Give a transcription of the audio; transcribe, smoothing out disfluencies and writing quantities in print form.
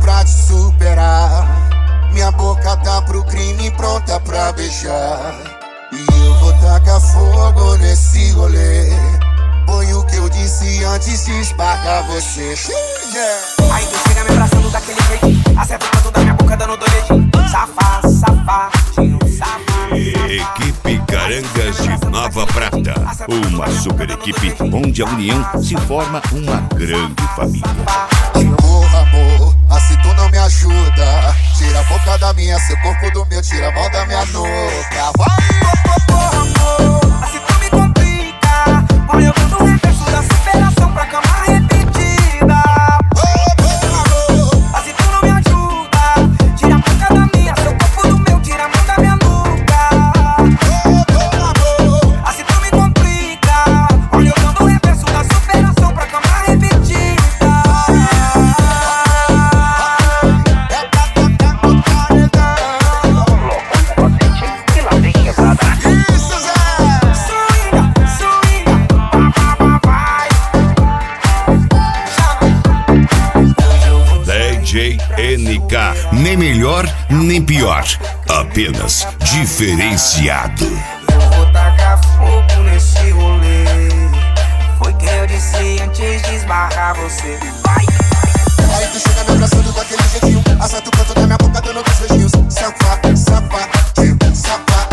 pra te superar. Minha boca tá pro crime, pronta pra beijar. E eu vou tacar fogo nesse rolê. Põe o que eu disse antes de esbarrar você. Aí tu chega me abraçando daquele jeitinho, acerta o canto da minha boca dando doidinho. Safadinho, safadinho. Equipe Carangas de Nova Prata, uma super equipe onde a união se forma uma grande família. Amor, assim tu não me ajuda. Tira a boca da minha, seu corpo do meu, tira a mão da minha nuca. Assim tu me complica, olha eu dando o reverso da superação pra cama repetida. Assim tu não me ajuda, tira a boca da minha, seu corpo do meu, tira a mão da minha nuca. Assim tu me complica, olha eu dando o reverso da superação pra cama repetida. DJ NK, nem melhor nem pior, apenas diferenciado. Eu vou tacar fogo nesse rolê. Foi que eu disse antes de esbarrar você. Vai! Aí tu chega me abraçando daquele jeitinho, acerta o canto da minha boca dando dois beijinhos. Safadinho, safadinho, safadinho.